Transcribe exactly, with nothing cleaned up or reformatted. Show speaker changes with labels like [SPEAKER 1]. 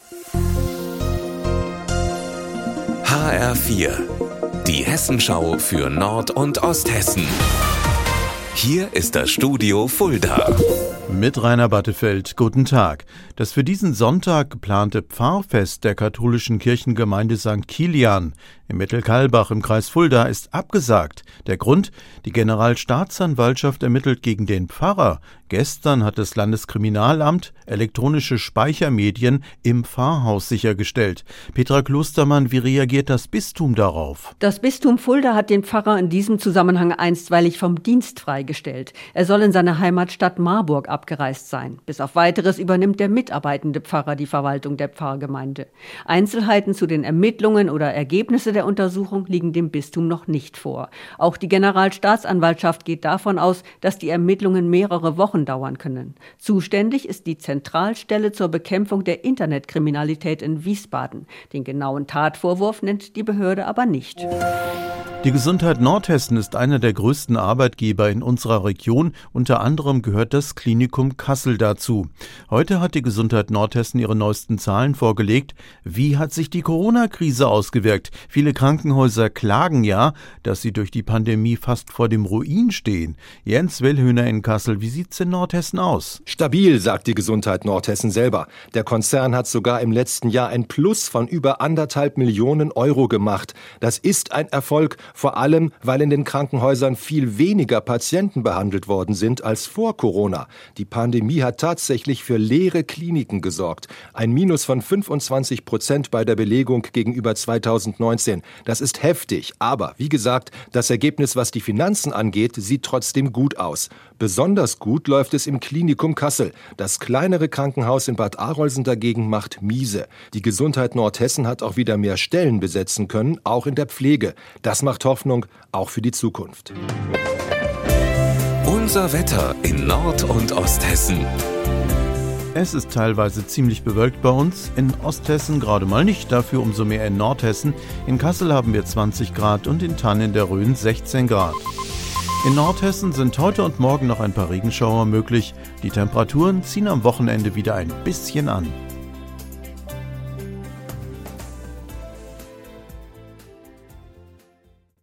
[SPEAKER 1] H R vier, die Hessenschau für Nord- und Osthessen. Hier ist das Studio Fulda.
[SPEAKER 2] Mit Rainer Battefeld, guten Tag. Das für diesen Sonntag geplante Pfarrfest der katholischen Kirchengemeinde Sankt Kilian im Mittelkalbach im Kreis Fulda ist abgesagt. Der Grund? Die Generalstaatsanwaltschaft ermittelt gegen den Pfarrer. Gestern hat das Landeskriminalamt elektronische Speichermedien im Pfarrhaus sichergestellt. Petra Klostermann, wie reagiert das Bistum darauf?
[SPEAKER 3] Das Bistum Fulda hat den Pfarrer in diesem Zusammenhang einstweilig vom Dienst freigestellt. Er soll in seine Heimatstadt Marburg abgereist sein. Bis auf Weiteres übernimmt der mitarbeitende Pfarrer die Verwaltung der Pfarrgemeinde. Einzelheiten zu den Ermittlungen oder Ergebnisse der Untersuchung liegen dem Bistum noch nicht vor. Auch die Generalstaatsanwaltschaft geht davon aus, dass die Ermittlungen mehrere Wochen dauern können. Zuständig ist die Zentralstelle zur Bekämpfung der Internetkriminalität in Wiesbaden. Den genauen Tatvorwurf nennt die Behörde aber nicht.
[SPEAKER 2] Die Gesundheit Nordhessen ist einer der größten Arbeitgeber in unserer Region. Unter anderem gehört das Klinikum Kassel dazu. Heute hat die Gesundheit Nordhessen ihre neuesten Zahlen vorgelegt. Wie hat sich die Corona-Krise ausgewirkt? Viele Krankenhäuser klagen ja, dass sie durch die Pandemie fast vor dem Ruin stehen. Jens Wellhöhner in Kassel, wie sieht's in Nordhessen aus?
[SPEAKER 4] Stabil, sagt die Gesundheit Nordhessen selber. Der Konzern hat sogar im letzten Jahr ein Plus von über anderthalb Millionen Euro gemacht. Das ist ein Erfolg, vor allem, weil in den Krankenhäusern viel weniger Patienten behandelt worden sind als vor Corona. Die Pandemie hat tatsächlich für leere Kliniken gesorgt. Ein Minus von fünfundzwanzig Prozent bei der Belegung gegenüber zweitausendneunzehn. Das ist heftig, aber wie gesagt, das Ergebnis, was die Finanzen angeht, sieht trotzdem gut aus. Besonders gut läuft es im Klinikum Kassel. Das kleinere Krankenhaus in Bad Arolsen dagegen macht miese. Die Gesundheit Nordhessen hat auch wieder mehr Stellen besetzen können, auch in der Pflege. Das macht Hoffnung, auch für die Zukunft.
[SPEAKER 1] Unser Wetter in Nord- und Osthessen.
[SPEAKER 2] Es ist teilweise ziemlich bewölkt bei uns, in Osthessen gerade mal nicht, dafür umso mehr in Nordhessen. In Kassel haben wir zwanzig Grad und in Thann in der Rhön sechzehn Grad. In Nordhessen sind heute und morgen noch ein paar Regenschauer möglich. Die Temperaturen ziehen am Wochenende wieder ein bisschen an.